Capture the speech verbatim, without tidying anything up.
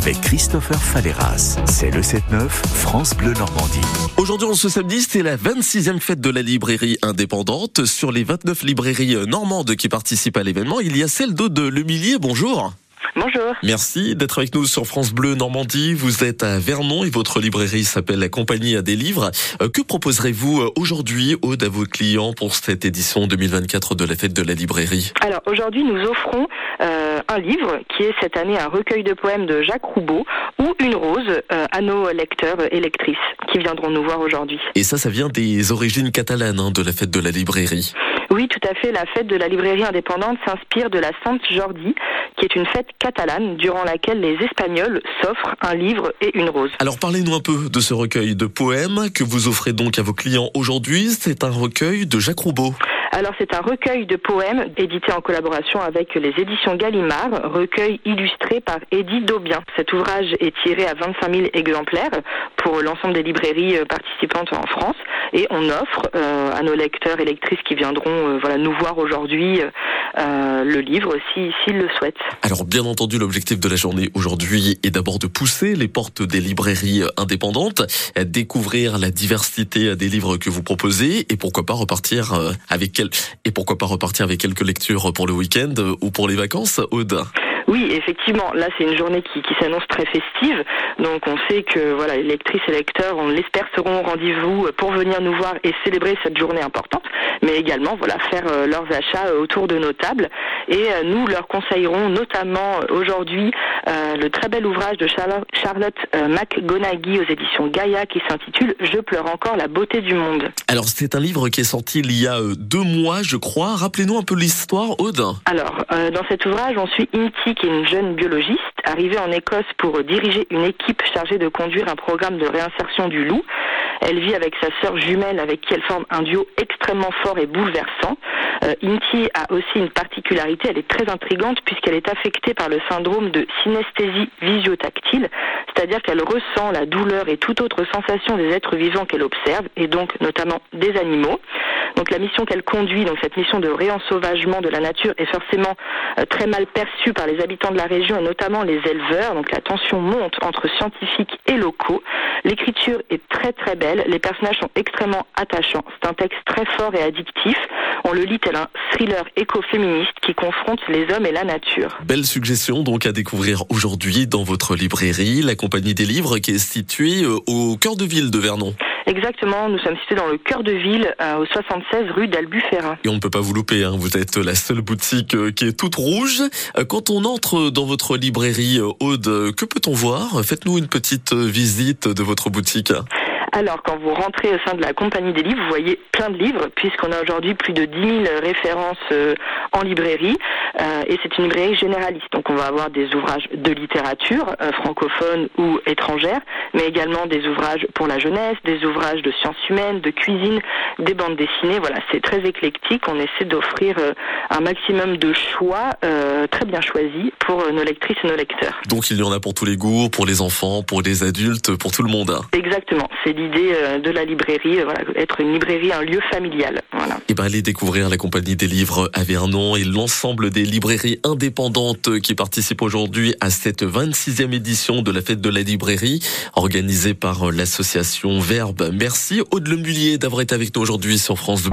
avec Christopher Falleras. C'est le sept neuf France Bleu Normandie. Aujourd'hui, en ce samedi, c'est la vingt-sixième fête de la librairie indépendante. Sur les vingt-neuf librairies normandes qui participent à l'événement, il y a celle d'Aude Lemillier. Bonjour. Bonjour. Merci d'être avec nous sur France Bleu Normandie. Vous êtes à Vernon et votre librairie s'appelle La Compagnie des livres. Euh, que proposerez-vous aujourd'hui, Aude, à vos clients pour cette édition deux mille vingt-quatre de la fête de la librairie? Alors aujourd'hui, nous offrons euh, un livre qui est cette année un recueil de poèmes de Jacques Roubaud ou une rose euh, à nos lecteurs et lectrices qui viendront nous voir aujourd'hui. Et ça, ça vient des origines catalanes hein, de la fête de la librairie. Oui, tout à fait. La fête de la librairie indépendante s'inspire de la Sainte Jordi, qui est une fête catalane durant laquelle les Espagnols s'offrent un livre et une rose. Alors parlez-nous un peu de ce recueil de poèmes que vous offrez donc à vos clients aujourd'hui. C'est un recueil de Jacques Roubaud. Alors c'est un recueil de poèmes édité en collaboration avec les éditions Gallimard, recueil illustré par Édith Daubien. Cet ouvrage est tiré à vingt-cinq mille exemplaires pour l'ensemble des librairies participantes en France et on offre euh, à nos lecteurs et lectrices qui viendront euh, voilà, nous voir aujourd'hui euh, le livre si, s'ils le souhaitent. Alors bien entendu, l'objectif de la journée aujourd'hui est d'abord de pousser les portes des librairies indépendantes, découvrir la diversité des livres que vous proposez et pourquoi pas repartir avec quel... et pourquoi pas repartir avec quelques lectures pour le week-end ou pour les vacances, Aude. Oui, effectivement, là c'est une journée qui, qui s'annonce très festive, donc on sait que voilà, les lectrices et lecteurs, on l'espère, seront au rendez-vous pour venir nous voir et célébrer cette journée importante, mais également voilà, faire euh, leurs achats euh, autour de nos tables. Et euh, nous leur conseillerons notamment euh, aujourd'hui euh, le très bel ouvrage de Charlotte, Charlotte euh, McGonaghy aux éditions Gaïa qui s'intitule « Je pleure encore la beauté du monde ». Alors c'est un livre qui est sorti il y a euh, deux mois, je crois. Rappelez-nous un peu l'histoire, Aude. Alors, euh, dans cet ouvrage, on suit Inti, qui est une jeune biologiste, arrivée en Écosse pour diriger une équipe chargée de conduire un programme de réinsertion du loup. Elle vit avec sa sœur jumelle avec qui elle forme un duo extrêmement fort et bouleversant. Euh, Inti a aussi une particularité, elle est très intrigante puisqu'elle est affectée par le syndrome de synesthésie visio-tactile, c'est-à-dire qu'elle ressent la douleur et toute autre sensation des êtres vivants qu'elle observe, et donc notamment des animaux. Donc la mission qu'elle conduit, donc cette mission de réensauvagement de la nature, est forcément euh, très mal perçue par les habitants de la région et notamment les éleveurs. Donc la tension monte entre scientifiques et locaux. L'écriture est très très belle, les personnages sont extrêmement attachants. C'est un texte très fort et addictif. On le lit tel un thriller écoféministe qui confronte les hommes et la nature. Belle suggestion donc à découvrir aujourd'hui dans votre librairie, La Compagnie des livres, qui est située au cœur de ville de Vernon. Exactement, nous sommes situés dans le cœur de ville, euh, au soixante-seize rue d'Albufeira. Et on ne peut pas vous louper, hein, vous êtes la seule boutique euh, qui est toute rouge. Euh, quand on entre dans votre librairie, euh, Aude, que peut-on voir? Faites-nous une petite visite de votre boutique. Alors, quand vous rentrez au sein de la Compagnie des livres, vous voyez plein de livres, puisqu'on a aujourd'hui plus de dix mille références euh, en librairie, euh, et c'est une librairie généraliste. Donc, on va avoir des ouvrages de littérature, euh, francophone ou étrangère, mais également des ouvrages pour la jeunesse, des ouvrages de sciences humaines, de cuisine, des bandes dessinées. Voilà, c'est très éclectique. On essaie d'offrir euh, un maximum de choix euh, très bien choisis pour euh, nos lectrices et nos lecteurs. Donc, il y en a pour tous les goûts, pour les enfants, pour les adultes, pour tout le monde. Exactement, c'est l'idée de la librairie, voilà, être une librairie, un lieu familial. Voilà. Et ben allez découvrir La Compagnie des livres à Vernon et l'ensemble des librairies indépendantes qui participent aujourd'hui à cette vingt-sixième édition de la fête de la librairie organisée par l'association Verbe. Merci Aude Lemillier d'avoir été avec nous aujourd'hui sur France Bleu.